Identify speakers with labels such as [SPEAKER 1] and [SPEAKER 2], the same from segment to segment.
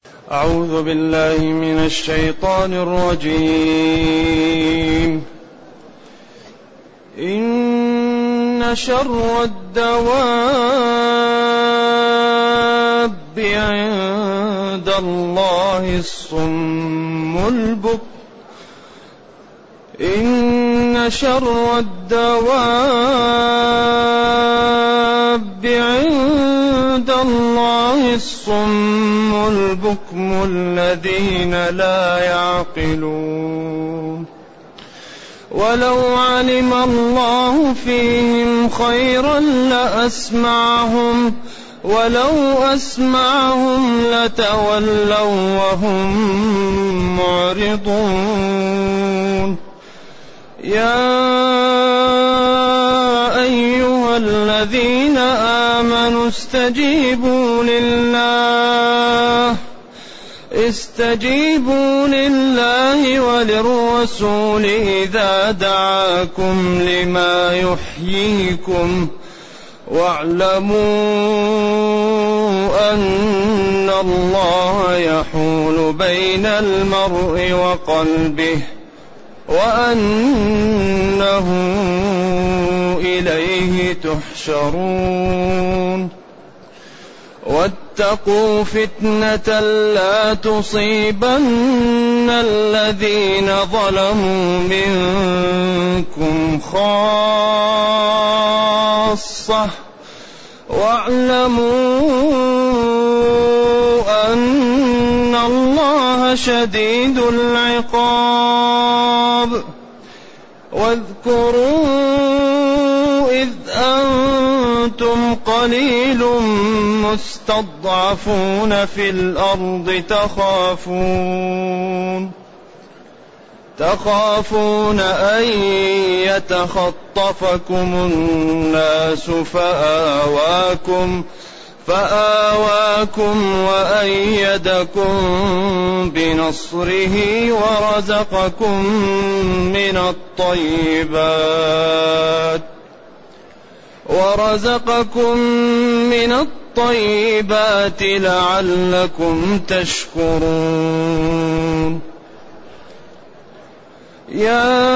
[SPEAKER 1] أعوذ بالله من الشيطان الرجيم. إن شر الدواب عند الله الصم البكم. إن شر الدواب عند الله الصم البكم الذين لا يعقلون. ولو علم الله فيهم خيرا لأسمعهم ولو أسمعهم لتولوا وهم معرضون. يا أيها الذين آمنوا استجيبوا لله وللرسول إذا دعاكم لما يحييكم واعلموا أن الله يحول بين المرء وقلبه وأنه إليه تحشرون. واتقوا فتنة لا تصيبن الذين ظلموا منكم خاصة واعلموا أن الله شديد العقاب. واذكروا إذ أنتم قليل مستضعفون في الأرض تخافون أن يتخطفكم الناس فآواكم وأيدكم بنصره ورزقكم من الطيبات لعلكم تشكرون. يا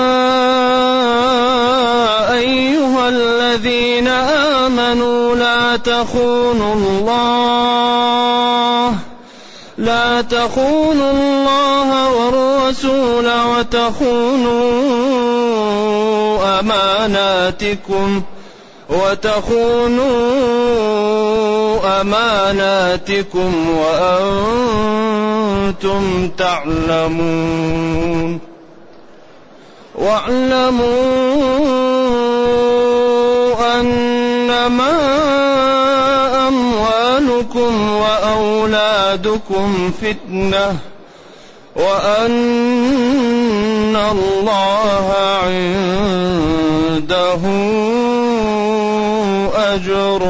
[SPEAKER 1] أيها الذين آمنوا لا تخونوا الله والرسول وتخونوا أماناتكم وأنتم تعلمون. واعلموا أنما أموالكم وأولادكم فتنة وأن الله عنده أجر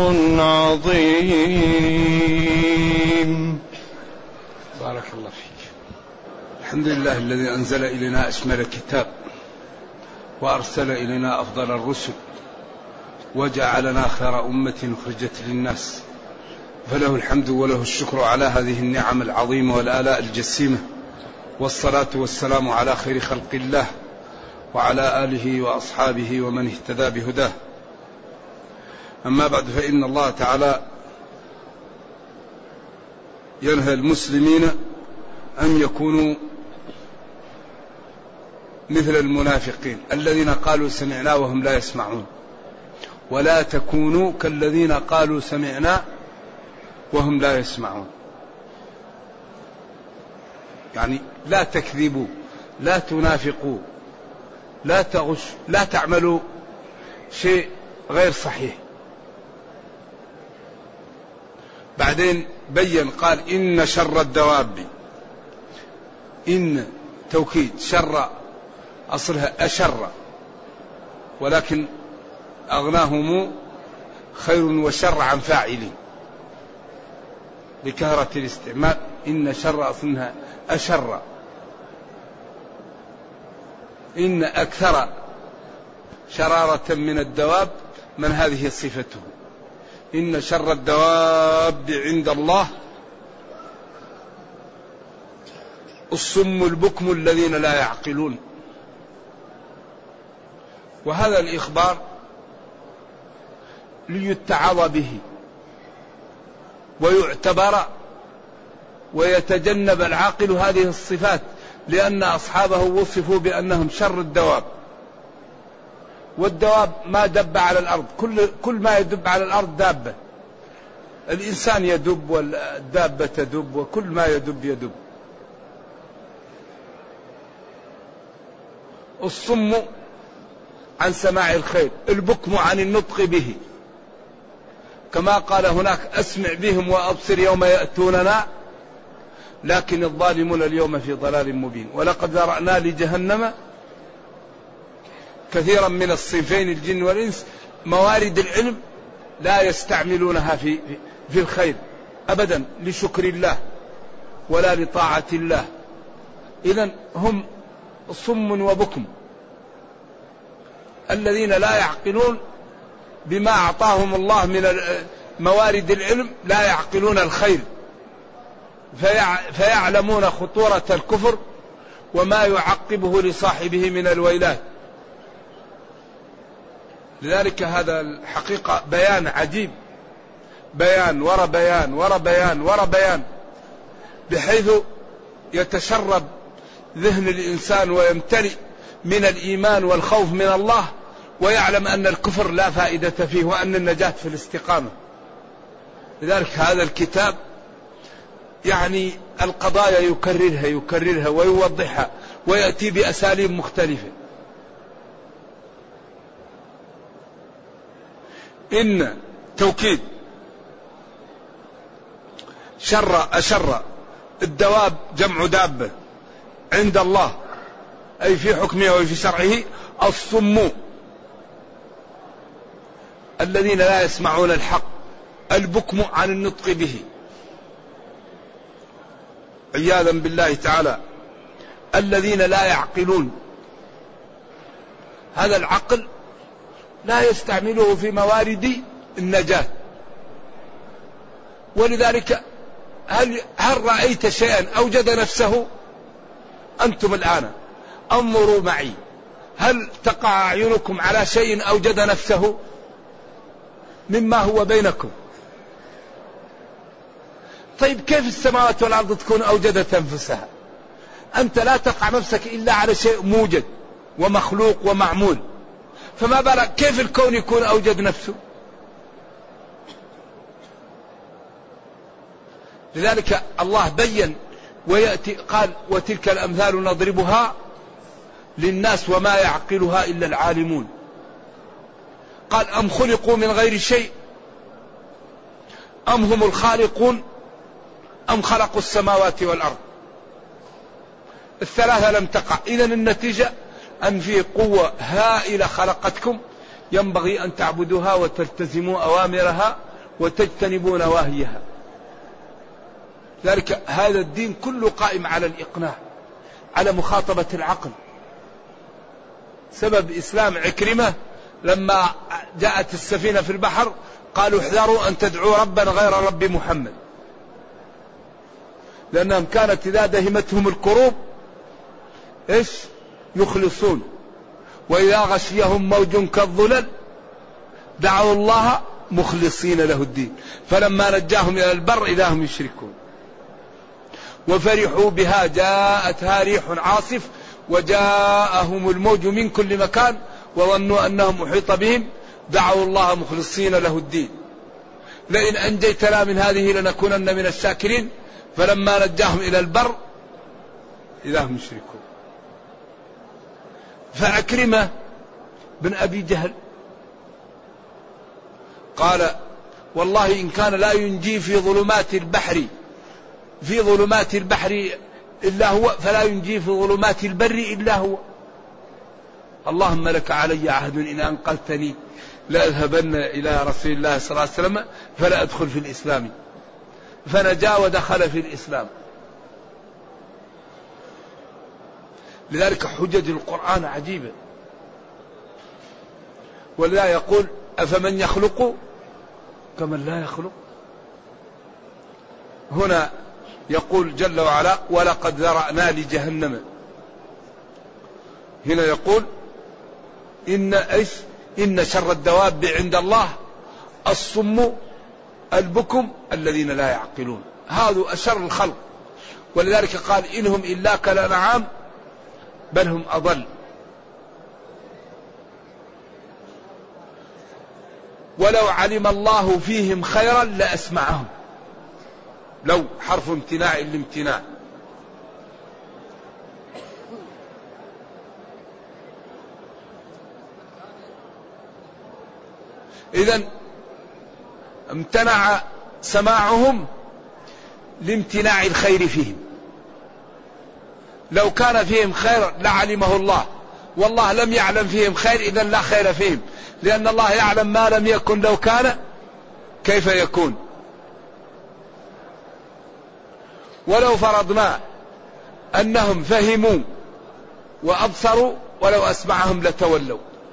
[SPEAKER 1] عظيم.
[SPEAKER 2] بارك الله فيك. الحمد لله الذي أنزل إلينا أشمل الكتاب وأرسل إلينا أفضل الرسل وجعلنا خير أمة أخرجت للناس، فله الحمد وله الشكر على هذه النعم العظيمة والآلاء الجسيمة، والصلاة والسلام على خير خلق الله وعلى آله وأصحابه ومن اهتدى بهداه. أما بعد، فإن الله تعالى ينهى المسلمين أن يكونوا مثل المنافقين الذين قالوا سمعنا وهم لا يسمعون، ولا تكونوا كالذين قالوا سمعنا وهم لا يسمعون. يعني لا تكذبوا، لا تنافقوا، لا تغش، لا تعملوا شيء غير صحيح. بعدين بين قال إن شر الدواب، إن توكيد، شر أصلها أشر، ولكن أغناهم خير وشر عن فاعل بكثرة الاستعمال. إن شر أصلها أشر، إن أكثر شرارة من الدواب من هذه صفته. إن شر الدواب عند الله الصم البكم الذين لا يعقلون. وهذا الإخبار ليتعظ به ويعتبر ويتجنب العاقل هذه الصفات، لأن أصحابه وصفوا بأنهم شر الدواب. والدواب ما دب على الأرض، كل ما يدب على الأرض دابة. الإنسان يدب والدابة تدب وكل ما يدب. الصم عن سماع الخير، البكم عن النطق به، كما قال هناك أسمع بهم وأبصر يوم يأتوننا لكن الظالمون اليوم في ضلال مبين. ولقد ذرأنا لجهنم كثيرا من الصنفين الجن والإنس موارد العلم لا يستعملونها في الخير أبدا لشكر الله ولا لطاعة الله. إذن هم صم وبكم الذين لا يعقلون بما أعطاهم الله من موارد العلم، لا يعقلون الخير فيعلمون خطورة الكفر وما يعقبه لصاحبه من الويلات. لذلك هذا الحقيقة بيان عجيب، بيان ورا بيان ورا بيان ورا بيان، بحيث يتشرب ذهن الإنسان ويمتلئ من الإيمان والخوف من الله، ويعلم أن الكفر لا فائدة فيه وأن النجاة في الاستقامة. لذلك هذا الكتاب يعني القضايا يكررها ويوضحها ويأتي بأساليب مختلفة. إن توكيد أشر الدواب جمع دابة عند الله أي في حكمه وفي شرعه الصم الذين لا يسمعون الحق، البكم عن النطق به عياذا بالله تعالى، الذين لا يعقلون. هذا العقل لا يستعمله في موارد النجاة. ولذلك هل رأيت شيئا أوجد نفسه؟ أنتم الآن انظروا معي، هل تقع أعينكم على شيء أوجد نفسه مما هو بينكم؟ طيب كيف السماوات والأرض تكون أوجدت أنفسها؟ أنت لا تقع نفسك إلا على شيء موجد ومخلوق ومعمول، فما بالك كيف الكون يكون أوجد نفسه؟ لذلك الله بين ويأتي قال وتلك الأمثال نضربها للناس وما يعقلها إلا العالمون. قال أم خلقوا من غير شيء أم هم الخالقون أم خلقوا السماوات والأرض. الثلاثة لم تقع. إذن النتيجة أن في قوة هائلة خلقتكم ينبغي أن تعبدوها وتلتزموا أوامرها وتجتنبوا نواهيها. ذلك هذا الدين كله قائم على الإقناع، على مخاطبة العقل. سبب إسلام عكرمة لما جاءت السفينة في البحر قالوا احذروا أن تدعوا ربا غير رب محمد، لأنهم كانت إذا دهمتهم الكروب إيش يخلصون، وإذا غشيهم موج كالظلل دعوا الله مخلصين له الدين فلما نجاهم إلى البر إذا هم يشركون. وفرحوا بها جاءتها ريح عاصف وجاءهم الموج من كل مكان وظنوا أنهم أحيط بهم دعوا الله مخلصين له الدين لئن أنجيتنا من هذه لنكونن من الشاكرين فلما نجاهم إلى البر إذا هم يشركون. فعكرمة بن أبي جهل قال والله إن كان لا ينجي في ظلمات البحر إلا هو فلا ينجي في ظلمات البر إلا هو. اللهم لك علي عهد إن أنقذتني لأذهبن إلى رسول الله صلى الله عليه وسلم فلا أدخل في الإسلام، فنجا ودخل في الإسلام. لذلك حجج القرآن عجيبة. ولا يقول أفمن يخلق كمن لا يخلق. هنا يقول جل وعلا ولقد ذرأنا لجهنم. هنا يقول إن شر الدواب عند الله الصم البكم الذين لا يعقلون. هذا أشر الخلق، ولذلك قال إنهم إلا كالأنعام بل هم أضل. ولو علم الله فيهم خيرا لأسمعهم. لو حرف امتناع الامتناع. إذن امتنع سماعهم لامتناع الخير فيهم. لو كان فيهم خير لعلمه الله، والله لم يعلم فيهم خير، إذن لا خير فيهم، لأن الله يعلم ما لم يكن لو كان كيف يكون. ولو فرضنا أنهم فهموا وأبصروا ولو أسمعهم لتولوا،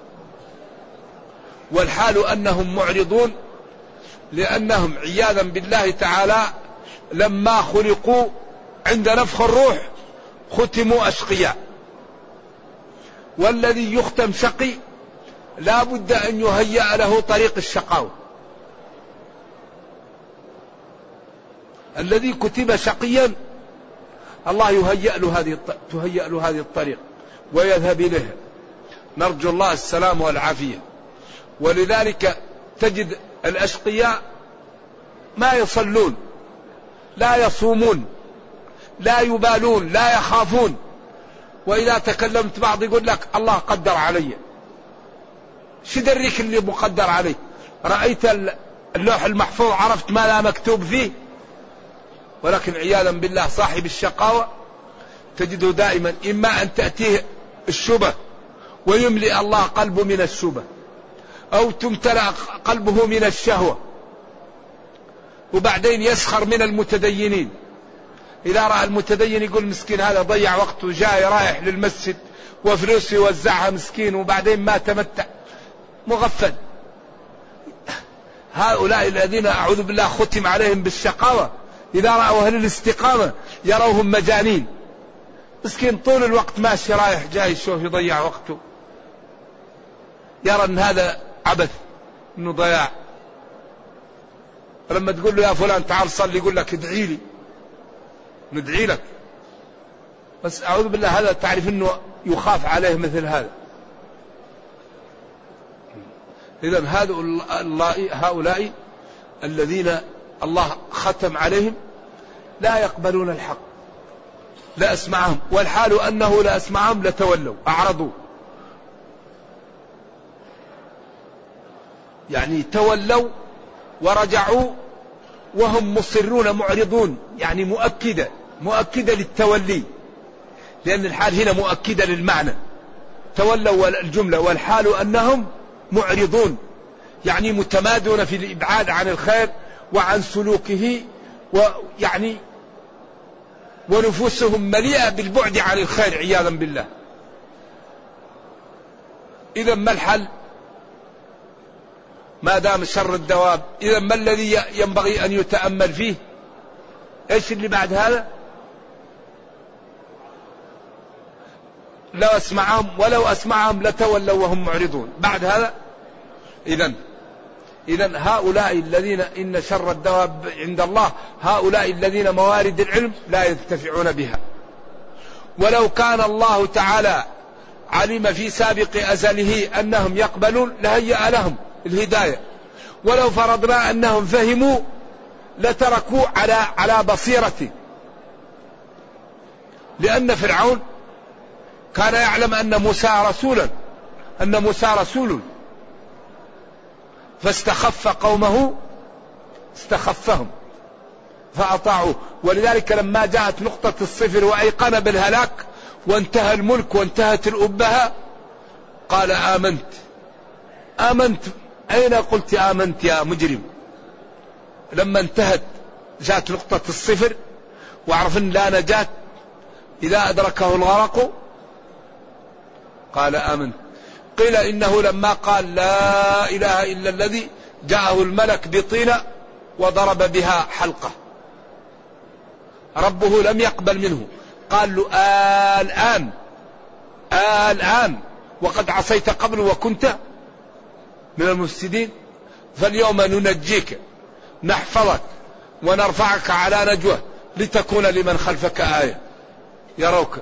[SPEAKER 2] والحال أنهم معرضون، لأنهم عياذا بالله تعالى لما خلقوا عند نفخ الروح ختموا أشقياء، والذي يختم شقي لا بد أن يهيأ له طريق الشقاوة. الذي كتب شقيا الله تهيأ له هذه الطريق ويذهب إليها. نرجو الله السلام والعافية. ولذلك تجد الأشقياء ما يصلون، لا يصومون، لا يبالون، لا يخافون، وإذا تكلمت بعض يقول لك الله قدر علي. شدريك اللي مقدر عليه؟ رأيت اللوح المحفوظ عرفت ما لا مكتوب فيه؟ ولكن عياذا بالله صاحب الشقاوة تجده دائما إما أن تأتيه الشبه ويملئ الله قلبه من الشبه، أو تمتلأ قلبه من الشهوة، وبعدين يسخر من المتدينين. إذا رأى المتدين يقول مسكين هذا ضيع وقته، جاي رايح للمسجد وفلوس يوزعها مسكين وبعدين ما تمتع، مغفل. هؤلاء الذين أعوذ بالله ختم عليهم بالشقاوة إذا رأوا أهل الاستقامة يروهم مجانين. مسكين طول الوقت ماشي رايح جاي، شوف يضيع وقته، يرى أن هذا عبث، أنه ضياع. لما تقول له يا فلان تعال صلي يقول لك ادعي لي، ندعي لك، بس أعوذ بالله هذا تعرف أنه يخاف عليه مثل هذا. إذن هؤلاء الذين الله ختم عليهم لا يقبلون الحق، لا أسمعهم، والحال أنه لا أسمعهم لتولوا أعرضوا، يعني تولوا ورجعوا وهم مصرون معرضون، يعني مؤكدة للتولي، لأن الحال هنا مؤكدة للمعنى. تولوا الجملة، والحال أنهم معرضون، يعني متمادون في الإبعاد عن الخير وعن سلوكه، ويعني ونفوسهم مليئة بالبعد عن الخير عياذا بالله. إذا ما الحل؟ ما دام شر الدواب، إذا ما الذي ينبغي أن يتأمل فيه؟ إيش اللي بعد هذا؟ ولو أسمعهم لتولوا وهم معرضون. بعد هذا إذن هؤلاء الذين إن شر الدواب عند الله هؤلاء الذين موارد العلم لا ينتفعون بها. ولو كان الله تعالى علم في سابق أزله أنهم يقبلون لهيأ لهم الهداية. ولو فرضنا أنهم فهموا لتركوا على بصيرة، لأن فرعون كان يعلم أن موسى رسول، فاستخف قومه استخفهم فأطاعوه. ولذلك لما جاءت نقطة الصفر وأيقن بالهلاك وانتهى الملك وانتهت الأبهة قال آمنت. أين قلت آمنت يا مجرم؟ لما انتهت جاءت نقطة الصفر وعرف أن لا نجاة إذا أدركه الغرق قال آمنت. قيل إنه لما قال لا إله إلا الذي جاءه الملك بطينة وضرب بها حلقة، ربه لم يقبل منه، قال له الآن وقد عصيت قبل وكنت من المفسدين، فاليوم ننجيك نحفظك ونرفعك على نجوة لتكون لمن خلفك آية يروك.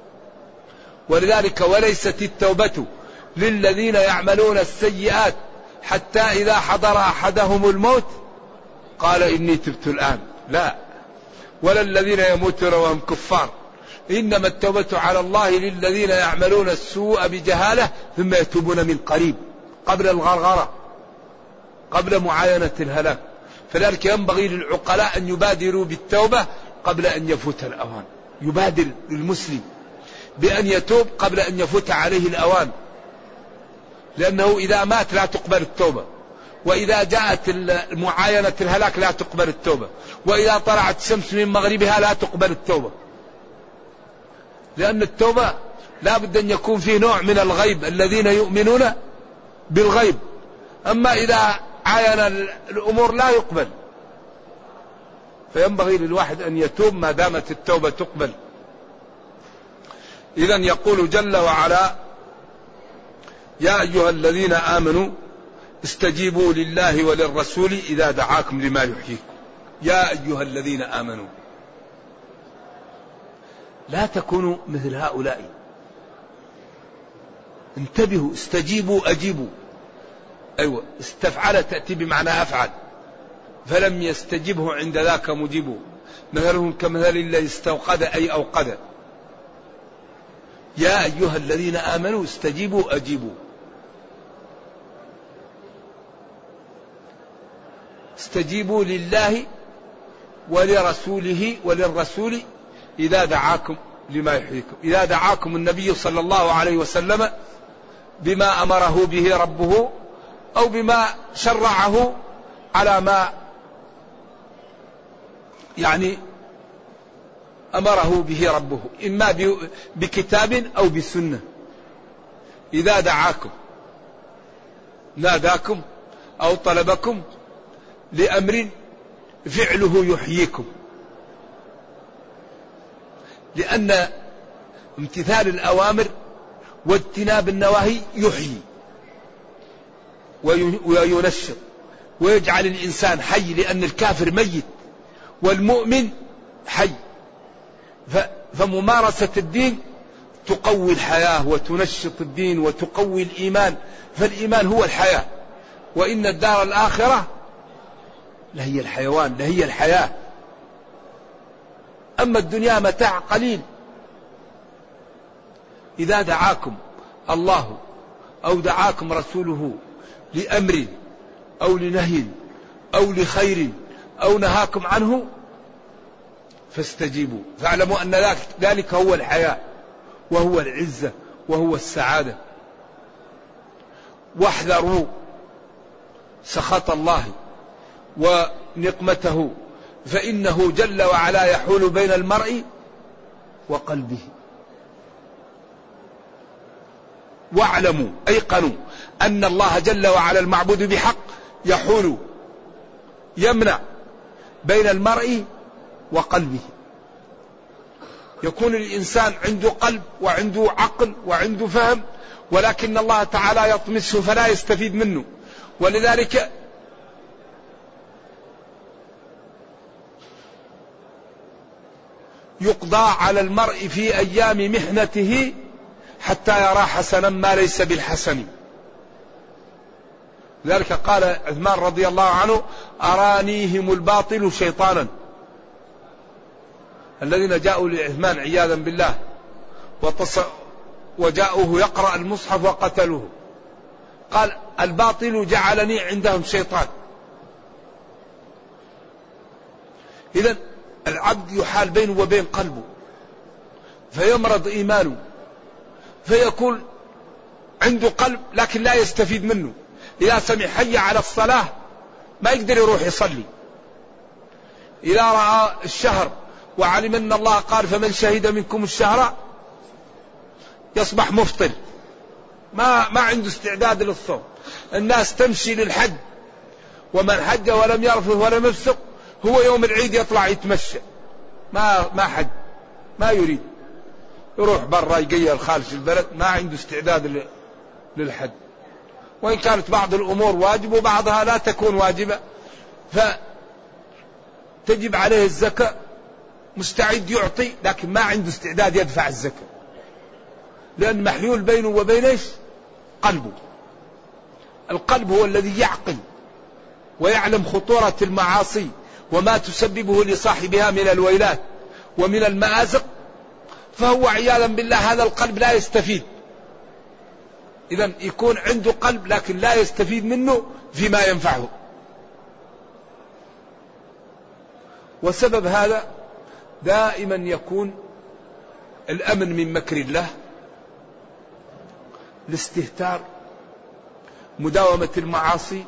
[SPEAKER 2] ولذلك وليست التوبة للذين يعملون السيئات حتى إذا حضر أحدهم الموت قال إني تبت الآن، لا، ولا الذين يموتون وهم كفار، إنما التوبة على الله للذين يعملون السوء بجهالة ثم يتوبون من قريب قبل الغرغرة، قبل معاينة الهلاك. فذلك ينبغي للعقلاء أن يبادروا بالتوبة قبل أن يفوت الأوان، يبادر المسلم بأن يتوب قبل أن يفوت عليه الأوان، لأنه إذا مات لا تقبل التوبة، وإذا جاءت معاينة الهلاك لا تقبل التوبة، وإذا طلعت الشمس من مغربها لا تقبل التوبة، لأن التوبة لا بد أن يكون فيه نوع من الغيب، الذين يؤمنون بالغيب، أما إذا عاين الأمور لا يقبل. فينبغي للواحد أن يتوب ما دامت التوبة تقبل. إذن يقول جل وعلا: يا أيها الذين آمنوا استجيبوا لله وللرسول إذا دعاكم لما يحييكم. يا أيها الذين آمنوا، لا تكونوا مثل هؤلاء، انتبهوا، استجيبوا أجيبوا. أيوة، استفعل تأتي بمعنى أفعل، فلم يستجبه عند ذاك مجيبه، مثلهم كمثل الذي استوقد أي أوقد. يا أيها الذين آمنوا استجيبوا أجيبوا. استجيبوا لله ولرسوله وللرسول إذا دعاكم لما يحييكم. إذا دعاكم النبي صلى الله عليه وسلم بما أمره به ربه أو بما شرعه على ما أمره به ربه، إما بكتاب أو بسنة. إذا دعاكم ناداكم أو طلبكم لأمر فعله يحييكم، لأن امتثال الأوامر واجتناب النواهي يحيي وينشط ويجعل الإنسان حي، لأن الكافر ميت والمؤمن حي. فممارسة الدين تقوي الحياة وتنشط الدين وتقوي الإيمان، فالإيمان هو الحياة، وإن الدار الآخرة لهي الحيوان، لهي الحياة. أما الدنيا متاع قليل. إذا دعاكم الله أو دعاكم رسوله لأمر أو لنهي أو لخير أو نهاكم عنه فاستجيبوا، فاعلموا أن ذلك هو الحياة وهو العزة وهو السعادة. واحذروا سخط الله ونقمته، فإنه جل وعلا يحول بين المرء وقلبه. واعلموا أيقنوا أن الله جل وعلا المعبود بحق يحول يمنع بين المرء وقلبه. يكون الإنسان عنده قلب وعنده عقل وعنده فهم، ولكن الله تعالى يطمسه فلا يستفيد منه. ولذلك يقضى على المرء في أيام محنته حتى يرى حسنا ما ليس بالحسن. لذلك قال عثمان رضي الله عنه: أرانيهم الباطل شيطانا. الذين جاءوا لعثمان عياذا بالله وجاءوه يقرأ المصحف وقتلوه، قال: الباطل جعلني عندهم شيطان. إذن العبد يحال بينه وبين قلبه فيمرض إيمانه، فيكون عنده قلب لكن لا يستفيد منه. إذا سمع حي على الصلاة ما يقدر يروح يصلي. إذا رأى الشهر وعلم أن الله قال: فمن شهد منكم الشهر، يصبح مفطر، ما عنده استعداد للصوم. الناس تمشي للحج، ومن حج ولم يرفث ولم يفسق هو يوم العيد يطلع يتمشى ما حد ما يريد، يروح برا يقيل خارج البلد، ما عنده استعداد للحج. وإن كانت بعض الأمور واجب وبعضها لا تكون واجبة، فتجب عليه الزكاة، مستعد يعطي لكن ما عنده استعداد يدفع الزكاة، لأن محلول بينه وبين إيش؟ قلبه. القلب هو الذي يعقل ويعلم خطورة المعاصي وما تسببه لصاحبها من الويلات ومن المآزق، فهو عياذا بالله هذا القلب لا يستفيد. إذن يكون عنده قلب لكن لا يستفيد منه فيما ينفعه. وسبب هذا دائما يكون الأمن من مكر الله، الاستهتار، مداومة المعاصي.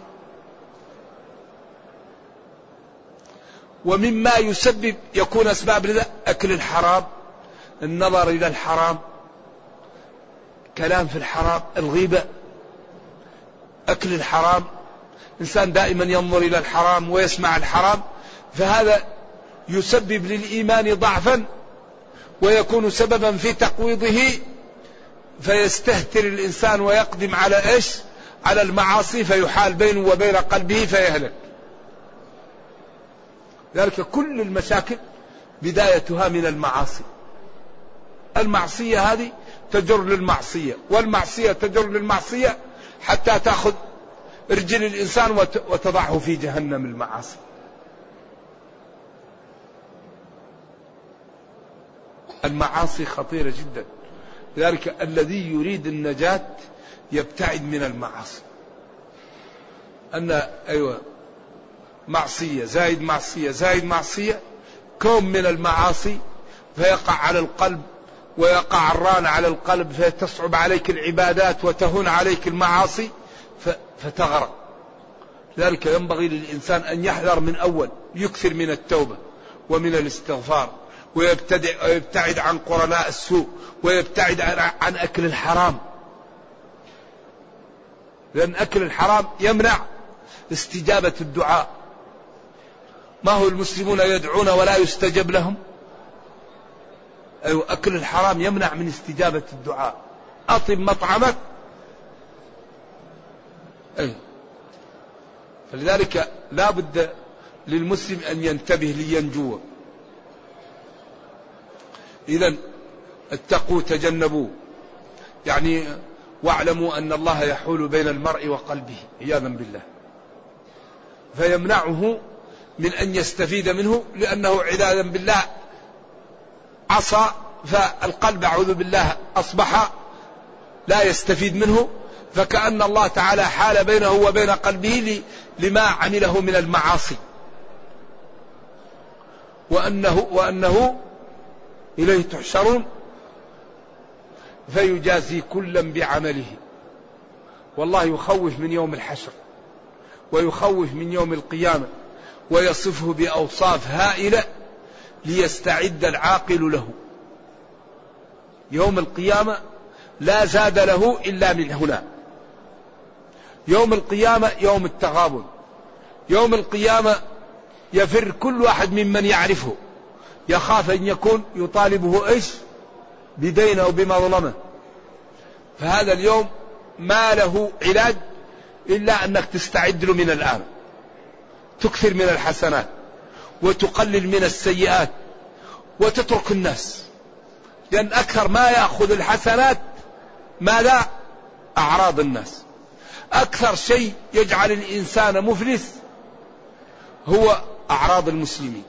[SPEAKER 2] ومما يسبب يكون أسباب لذا أكل الحرام، النظر إلى الحرام، كلام في الحرام، الغيبة، أكل الحرام. إنسان دائما ينظر إلى الحرام ويسمع الحرام، فهذا يسبب للإيمان ضعفا ويكون سببا في تقويضه، فيستهتر الإنسان ويقدم على إيش؟ على المعاصي، فيحال بينه وبين قلبه فيهلك. ذلك كل المشاكل بدايتها من المعاصي. المعصية هذه تجر للمعصية، والمعصية تجر للمعصية حتى تأخذ رجل الإنسان وتضعه في جهنم المعاصي. المعاصي خطيرة جدا، لذلك الذي يريد النجاة يبتعد من المعاصي. معصية زائد معصية زائد معصية، كوم من المعاصي، فيقع على القلب ويقع الران على القلب، فتصعب عليك العبادات وتهون عليك المعاصي فتغرق. لذلك ينبغي للإنسان أن يحذر من أول، يكثر من التوبة ومن الاستغفار، ويبتعد عن قرناء السوء، ويبتعد عن أكل الحرام، لأن أكل الحرام يمنع استجابة الدعاء. ما هو المسلمون يدعون ولا يستجب لهم؟ أكل الحرام يمنع من استجابة الدعاء. أطب مطعمك. فلذلك لا بد للمسلم أن ينتبه لينجو. إذن اتقوا تجنبوا، يعني واعلموا أن الله يحول بين المرء وقلبه عياذا بالله، فيمنعه من أن يستفيد منه، لأنه عياذا بالله عصى، فالقلب أعوذ بالله أصبح لا يستفيد منه، فكأن الله تعالى حال بينه وبين قلبه لما عمله من المعاصي، وأنه إليه تحشرون فيجازي كلا بعمله. والله يخوف من يوم الحشر، ويخوف من يوم القيامة، ويصفه بأوصاف هائلة ليستعد العاقل له. يوم القيامة لا زاد له إلا من هنا. يوم القيامة يوم التغابن، يوم القيامة يفر كل واحد ممن يعرفه، يخاف أن يكون يطالبه إيش؟ بدين أو بمظلمة. فهذا اليوم ما له علاج إلا أنك تستعد له من الآن، تكثر من الحسنات وتقلل من السيئات وتترك الناس، لأن أكثر ما يأخذ الحسنات ماذا؟ أعراض الناس. أكثر شيء يجعل الإنسان مفلس هو أعراض المسلمين.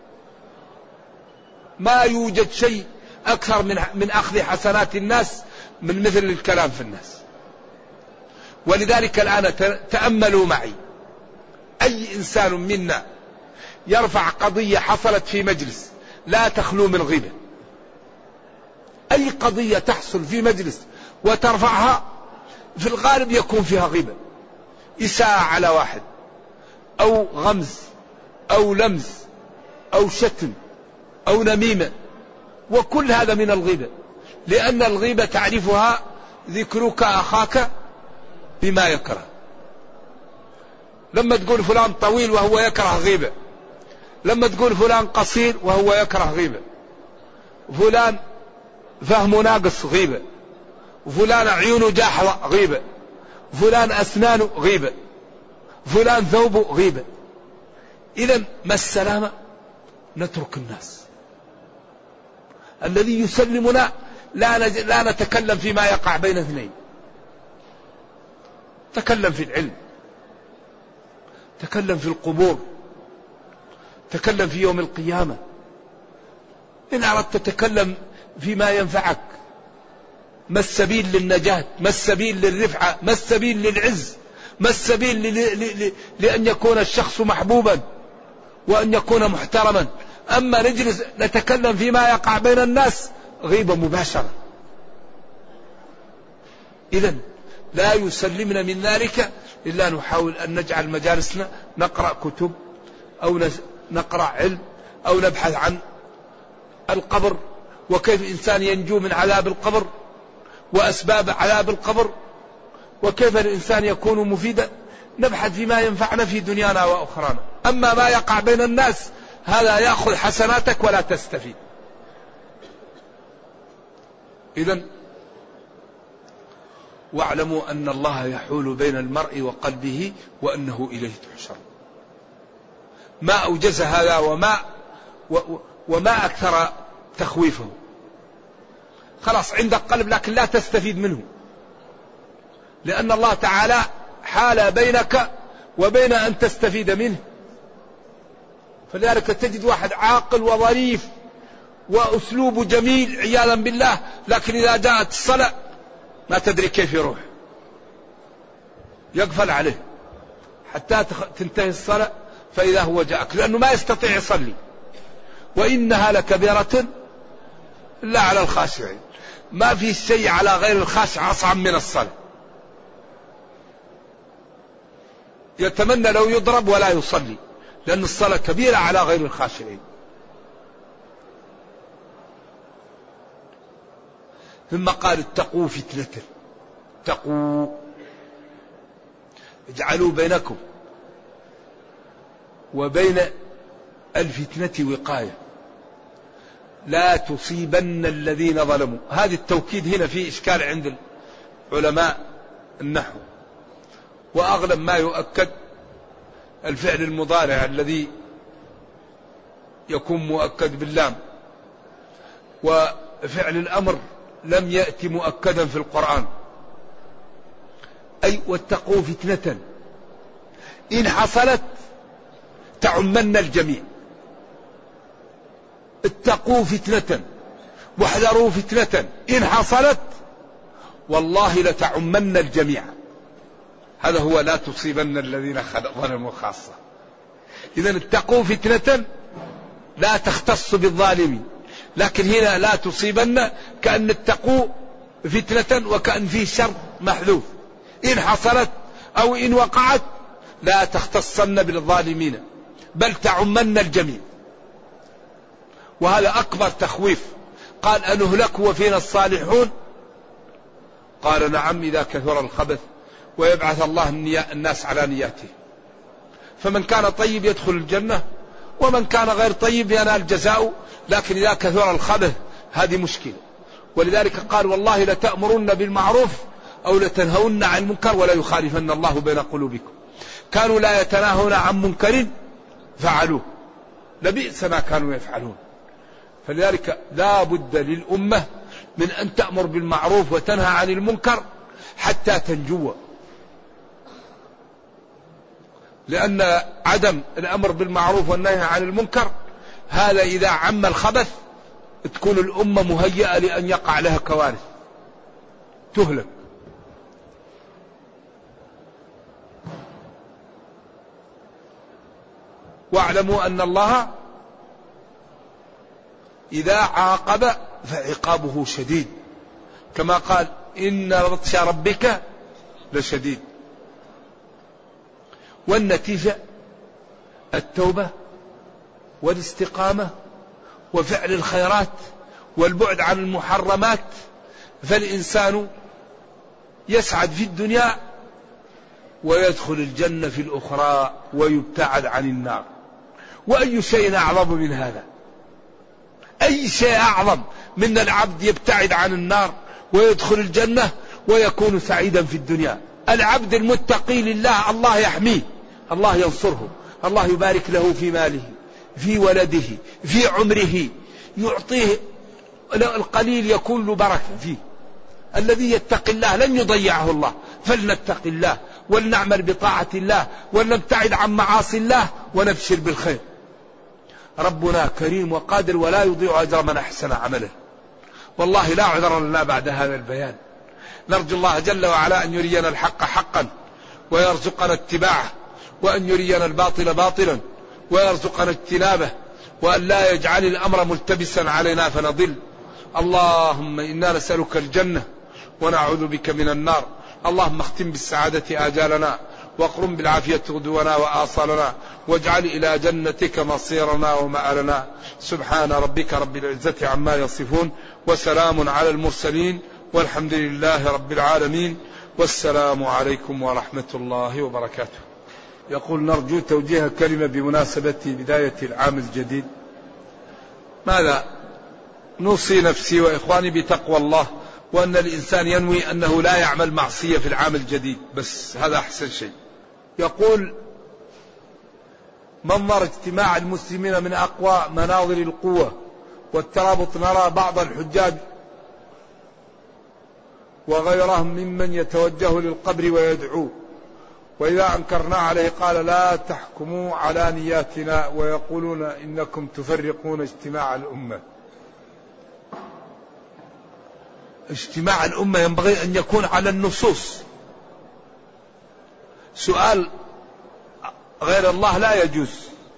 [SPEAKER 2] ما يوجد شيء أكثر من أخذ حسنات الناس من مثل الكلام في الناس. ولذلك الآن تأملوا معي، أي إنسان منا يرفع قضية حصلت في مجلس لا تخلو من غيبة. أي قضية تحصل في مجلس وترفعها في الغالب يكون فيها غيبة، إساءة على واحد، أو غمز، أو لمز، أو شتم، أو نميمة، وكل هذا من الغيبة. لأن الغيبة تعرفها ذكرك أخاك بما يكره. لما تقول فلان طويل وهو يكره غيبة، لما تقول فلان قصير وهو يكره غيبة، فلان فهمه ناقص غيبة، فلان عيونه جاحظة غيبة، فلان أسنانه غيبة، فلان ثوبه غيبة. إذن ما السلامة؟ نترك الناس. الذي يسلمنا لا نتكلم فيما يقع بين اثنين، تكلم في العلم، تكلم في القبور، تكلم في يوم القيامة. إن أردت تتكلم فيما ينفعك. ما السبيل للنجاة؟ ما السبيل للرفعة؟ ما السبيل للعز؟ ما السبيل لأن يكون الشخص محبوبا وأن يكون محترما؟ أما نجلس نتكلم فيما يقع بين الناس غيبة مباشرة. إذن لا يسلمنا من ذلك إلا نحاول أن نجعل مجالسنا نقرأ كتب أو نقرأ علم أو نبحث عن القبر وكيف الإنسان ينجو من عذاب القبر وأسباب عذاب القبر وكيف الإنسان يكون مفيدا. نبحث فيما ينفعنا في دنيانا وأخرانا. أما ما يقع بين الناس هذا يأخذ حسناتك ولا تستفيد. إذن واعلموا أن الله يحول بين المرء وقلبه وأنه إليه تحشر. ما أوجز هذا وما أكثر تخويفه. خلاص عندك قلب لكن لا تستفيد منه، لأن الله تعالى حال بينك وبين أن تستفيد منه. فلذلك تجد واحد عاقل وظريف وأسلوبه جميل عياذا بالله، لكن إذا جاءت الصلاة ما تدري كيف يروح، يقفل عليه حتى تنتهي الصلاة فإذا هو جاءك، لأنه ما يستطيع يصلي. وإنها لكبيرة إلا على الخاشعين. ما في شيء على غير الخاشع أصعب من الصلاة. يتمنى لو يضرب ولا يصلي، لأن الصلاة كبيرة على غير الخاشعين. ثم قال اتقوا فتنة، اتقوا اجعلوا بينكم وبين الفتنة وقاية لا تصيبن الذين ظلموا. هذا التوكيد هنا فيه إشكال عند علماء النحو، وأغلب ما يؤكد الفعل المضارع الذي يكون مؤكد باللام، وفعل الأمر لم يأتي مؤكدا في القرآن. أي واتقوا فتنة إن حصلت تعمن الجميع. اتقوا فتنة واحذروا فتنة إن حصلت والله لتعمن الجميع. هذا هو لا تصيبن الذين ظلموا خاصة. إذن اتقوا فتنة لا تختص بالظالمين، لكن هنا لا تصيبن كأن اتقوا فتنة وكأن فيه شرط محذوف. إن حصلت أو إن وقعت لا تختصن بالظالمين بل تعمن الجميع. وهذا أكبر تخويف. قال أنهلك وفينا الصالحون؟ قال نعم إذا كثر الخبث ويبعث الله الناس على نياته. فمن كان طيب يدخل الجنة ومن كان غير طيب ينال جزاؤه، لكن إذا كثر الخبث هذه مشكلة. ولذلك قال والله لتأمرن بالمعروف أو لتنهون عن المنكر ولا يخالفن الله بين قلوبكم. كانوا لا يتناهون عن منكر فعلوه لبئس ما كانوا يفعلون. فلذلك لا بد للأمة من أن تأمر بالمعروف وتنهى عن المنكر حتى تنجو. لأن عدم الأمر بالمعروف والنهي عن المنكر هذا إذا عم الخبث تكون الأمة مهيئة لأن يقع لها كوارث تهلك. واعلموا أن الله إذا عاقب فعقابه شديد، كما قال إن بطش ربك لشديد. والنتيجة التوبة والاستقامة وفعل الخيرات والبعد عن المحرمات. فالإنسان يسعد في ويدخل الجنة في الأخرى ويبتعد عن النار. وأي شيء أعظم من هذا؟ أي شيء أعظم من العبد يبتعد عن النار ويدخل الجنة ويكون سعيدا في الدنيا؟ العبد المتقي لله الله يحميه، الله ينصره، الله يبارك له في ماله، في ولده، في عمره، يعطيه القليل يكون له بركة فيه. الذي يتقي الله لن يضيعه الله. فلنتق الله ولنعمل بطاعة الله ولنبتعد عن معاصي الله ونبشر بالخير. ربنا كريم وقادر ولا يضيع أجر من أحسن عمله. والله لا عذر لنا بعد هذا البيان. نرجو الله جل وعلا أن يرينا الحق حقا ويرزقنا اتباعه، وأن يرينا الباطل باطلا ويرزقنا اجتنابه، وأن لا يجعل الأمر ملتبسا علينا فنضل. اللهم إنا نسألك الجنة ونعوذ بك من النار. اللهم اختم بالسعادة آجالنا واقرم بالعافية غدونا وآصالنا، واجعل إلى جنتك مصيرنا ومآلنا. سبحان ربك رب العزة عما يصفون، وسلام على المرسلين، والحمد لله رب العالمين، والسلام عليكم ورحمة الله وبركاته. يقول نرجو توجيه كلمة بمناسبة بداية العام الجديد. ماذا؟ نوصي نفسي وإخواني بتقوى الله، وأن الإنسان ينوي أنه لا يعمل معصية في العام الجديد، بس هذا أحسن شيء. يقول منظر اجتماع المسلمين من أقوى مناظر القوة والترابط، نرى بعض الحجاج وغيرهم ممن يتوجه للقبر ويدعو، وإذا أنكرنا عليه قال لا تحكموا على نياتنا، ويقولون إنكم تفرقون اجتماع الأمة. اجتماع الأمة ينبغي أن يكون على النصوص. سؤال غير الله لا يجوز،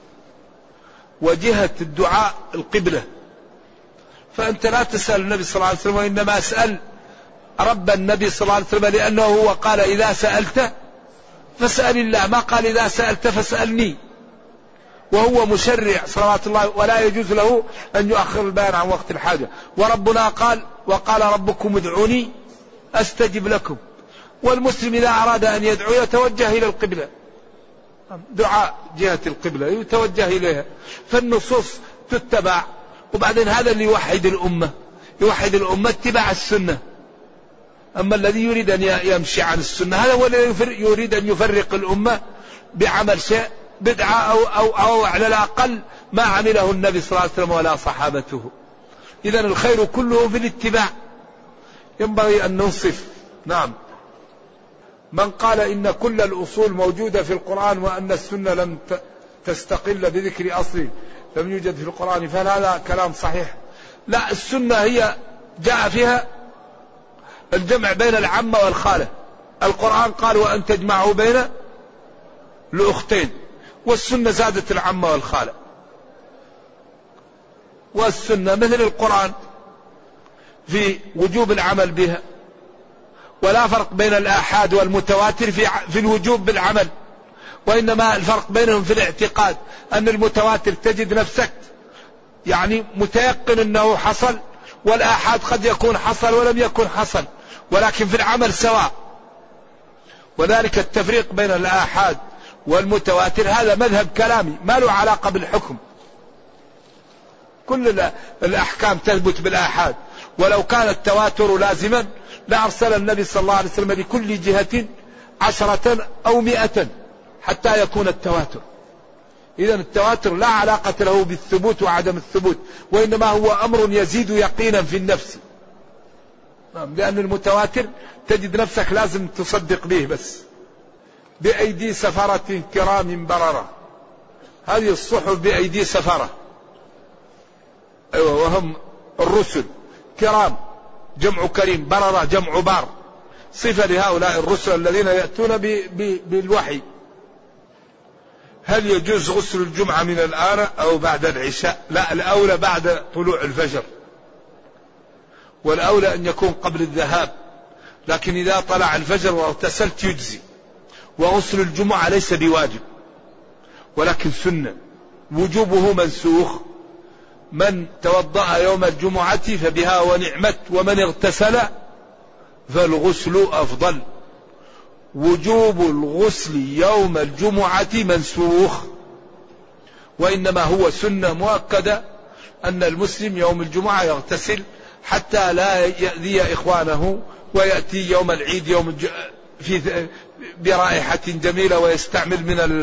[SPEAKER 2] وجهة الدعاء القبلة، فأنت لا تسأل النبي صلى الله عليه وسلم، وإنما أسأل رب النبي صلى الله عليه وسلم، لأنه هو قال إذا سألت فاسأل الله، ما قال إذا سألت فاسألني، وهو مشرع صلوات الله، ولا يجوز له أن يؤخر البيان عن وقت الحاجة. وربنا قال وقال ربكم ادعوني أستجب لكم. والمسلم إذا أراد أن يدعو يتوجه إلى القبلة، دعاء جهة القبلة يتوجه إليها، فالنصوص تتبع. وبعدين هذا اللي يوحد الأمة، يوحد الأمة اتباع السنة. أما الذي يريد أن يمشي عن السنة هذا هو الذي يريد أن يفرق الأمة بعمل شيء بدعة أو على الأقل ما عمله النبي صلى الله عليه وسلم ولا صحابته. إذن الخير كله في الاتباع، ينبغي أن ننصف. نعم. من قال إن كل الأصول موجودة في القرآن وأن السنة لم تستقل بذكر أصل لم يوجد في القرآن، فهل هذا كلام صحيح؟ لا، السنة هي جاء فيها الجمع بين العمة والخالة. القرآن قال وأن تجمعوا بين الأختين، والسنة زادت العمة والخالة. والسنة مثل القرآن في وجوب العمل بها، ولا فرق بين الآحاد والمتواتر في الوجوب بالعمل، وإنما الفرق بينهم في الاعتقاد. أن المتواتر تجد نفسك يعني متيقن أنه حصل، والآحاد قد يكون حصل ولم يكن حصل، ولكن في العمل سواء. وذلك التفريق بين الآحاد والمتواتر هذا مذهب كلامي ما له علاقة بالحكم. كل الأحكام تثبت بالآحاد، ولو كان التواتر لازما لأرسل النبي صلى الله عليه وسلم لكل جهة 10 أو 100 حتى يكون التواتر. إذن التواتر لا علاقة له بالثبوت وعدم الثبوت، وإنما هو أمر يزيد يقينا في النفس. لأن المتواتر تجد نفسك لازم تصدق به بس. بأيدي سفرة كرام بررة، هذه الصحف بأيدي سفرة، أيوة، وهم الرسل كرام جمع كريم، بررة جمع بار، صفة لهؤلاء الرسل الذين يأتون بالوحي. هل يجوز غسل الجمعة من الآن أو بعد العشاء؟ لا، الأولى بعد طلوع الفجر، والأولى أن يكون قبل الذهاب، لكن إذا طلع الفجر واغتسلت يجزي. وغسل الجمعة ليس بواجب ولكن سنة، وجوبه منسوخ. من توضأ يوم الجمعة فبها ونعمت، ومن اغتسل فالغسل أفضل. وجوب الغسل يوم الجمعة منسوخ، وإنما هو سنة مؤكدة أن المسلم يوم الجمعة يغتسل حتى لا يأذي إخوانه، ويأتي يوم العيد برائحة جميلة ويستعمل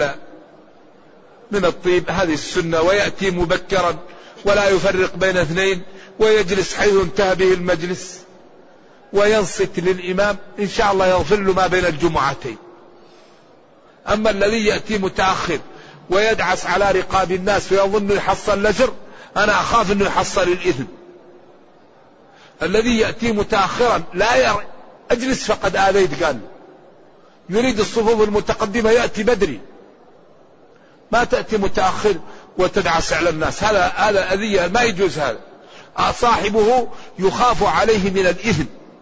[SPEAKER 2] من الطيب، هذه السنة، ويأتي مبكرا ولا يفرق بين اثنين، ويجلس حيث انتهى به المجلس وينصت للإمام، إن شاء الله يغفر له ما بين الجمعتين. أما الذي يأتي متأخر ويدعس على رقاب الناس ويظن يحصل الأجر، أنا أخاف أنه يحصل الإثم. الذي يأتي متأخرا لا أجلس فقد آذيت، قال يريد الصفوف المتقدمة يأتي بدري، ما تأتي متأخر وتدعس على الناس، هذا أذية، ما يجوز هذا، صاحبه يخاف عليه من الإثم.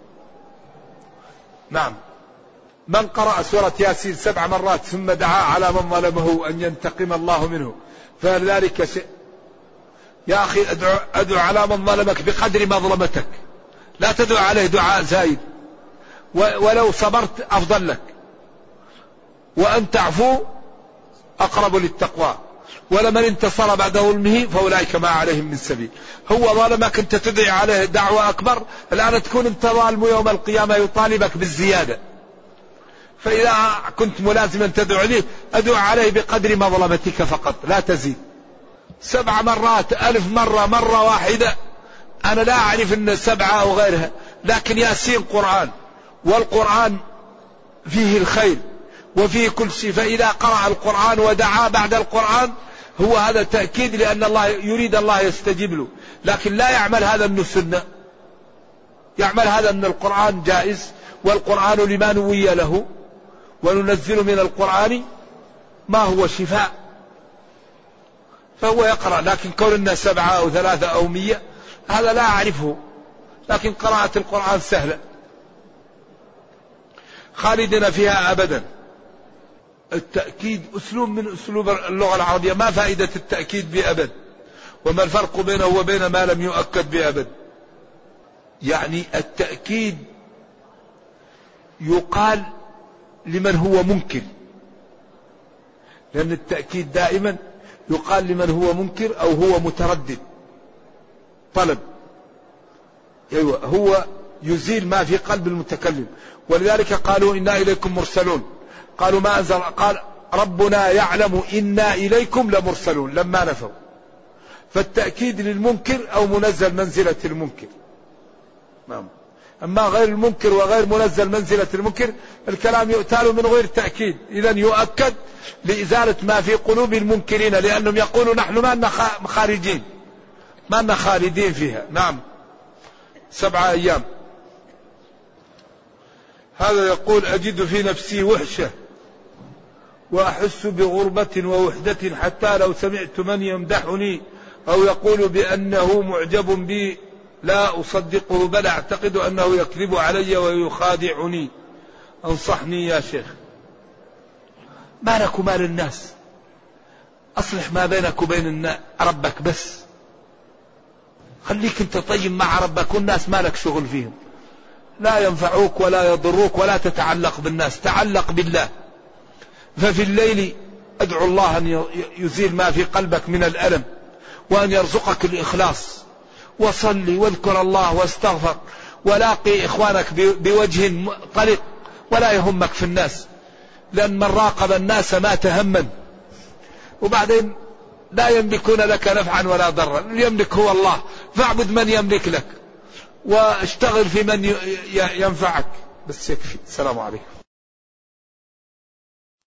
[SPEAKER 2] نعم. من قرأ سورة ياسين 7 مرات ثم دعا على من ظلمه أن ينتقم الله منه فذلك يا أخي أدعو على من ظلمك بقدر مظلمتك، لا تدعو عليه دعاء زايد، ولو صبرت أفضل لك، وأن تعفو أقرب للتقوى، ولمن انتصر بعد ظلمه فأولئك ما عليهم من سبيل. هو ظلمك أنت تدعي عليه دعوة أكبر، الآن تكون انت ظالم يوم القيامة يطالبك بالزيادة. فإذا كنت ملازما تدعو عليه أدعو عليه بقدر مظلمتك فقط لا تزيد. 7 مرات 1000 مرة مرة واحدة، أنا لا أعرف أن 7 أو غيرها، لكن ياسين قرآن، والقرآن فيه الخير وفيه كل شيء، فإذا قرأ القرآن ودعا بعد القرآن هو هذا تأكيد لأن الله يريد الله يستجيب له، لكن لا يعمل هذا من السنة، يعمل هذا من القرآن جائز، والقرآن لما نوي له، وننزل من القرآن ما هو شفاء، فهو يقرأ. لكن كون الناس 7 أو 3 أو 100 هذا لا أعرفه، لكن قراءة القرآن سهلة خالدنا فيها أبدا. التأكيد أسلوب من أسلوب اللغة العربية، ما فائدة التأكيد بأبد؟ وما الفرق بينه وبين ما لم يؤكد بأبد؟ يعني التأكيد يقال لمن هو منكر، لأن التأكيد دائما يقال لمن هو منكر أو هو متردد طلب، أيوة هو يزيل ما في قلب المتكلم. ولذلك قالوا إنا إليكم مرسلون، قالوا ما أنزل، قال ربنا يعلم إنا إليكم لمرسلون لما نفوا. فالتأكيد للمنكر أو منزل منزلة المنكر. نعم. أما غير المنكر وغير منزل منزلة المنكر الكلام يؤتال من غير تأكيد، إذا يؤكد لإزالة ما في قلوب المنكرين، لأنهم يقولوا نحن ما لنا خارجين، ما لنا خالدين فيها. نعم. 7 أيام. هذا يقول أجد في نفسي وحشة وأحس بغربة ووحدة، حتى لو سمعت من يمدحني أو يقول بأنه معجب بي لا أصدقه، بل أعتقد أنه يكذب علي ويخادعني، أنصحني يا شيخ. ما لك وما للناس، أصلح ما بينك وبين ربك بس، خليك أنت طيب مع ربك، والناس ما لك شغل فيهم، لا ينفعوك ولا يضروك، ولا تتعلق بالناس، تعلق بالله. ففي الليل أدعو الله أن يزيل ما في قلبك من الألم، وأن يرزقك الإخلاص، وصلي واذكر الله واستغفر، ولاقي إخوانك بوجه طلق، ولا يهمك في الناس، لأن من راقب الناس مات هما، وبعدين لا يملكون لك نفعا ولا ضرا، يملك هو الله، فاعبد من يملك لك واشتغل في من ينفعك، بس يكفي. السلام عليكم.